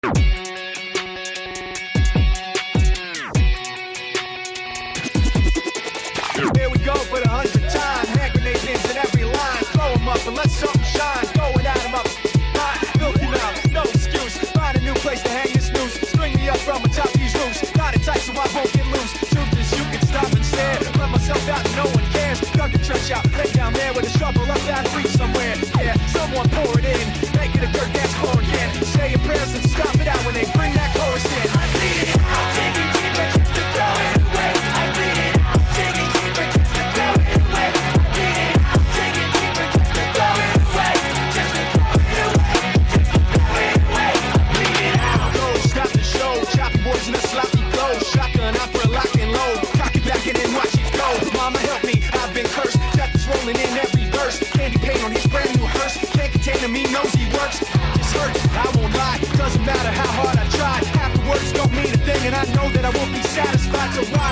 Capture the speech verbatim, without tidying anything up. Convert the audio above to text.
Here we go for the hundredth time. Hand grenade pins in every line. Throw 'em up and let something shine. Going at 'em up. Hot, filthy mouth, no excuse. Find a new place to hang this noose. String me up from atop these roofs. Got it tight so I won't get loose. Truth is you can stop and stare. Let myself out and no one cares. Dug the trench out, lay down there with a shovel up that reach somewhere. Yeah, someone pour it in. Make it a dirt gas pouring can. Say your prayers and stop it out when they bring that chorus in. I bleed it out, dig it deeper just to throw it away. I bleed it out, dig it deeper just to throw it away. I bleed it out, dig it deeper just to throw it away. Just to throw it away, just to throw it away. I bleed it out. Go, stop the show, chopping boys in a sloppy flow. Shotgun out for a lock and load. Cock it back and then watch it go. Mama help me, I've been cursed. Death is rolling in every verse. Candy paint on his brand new hearse. Can't contain him, he knows he works. This hurts, I won't lie. Doesn't matter how hard I try. Half the words don't mean a thing, and I know that I won't be satisfied. So why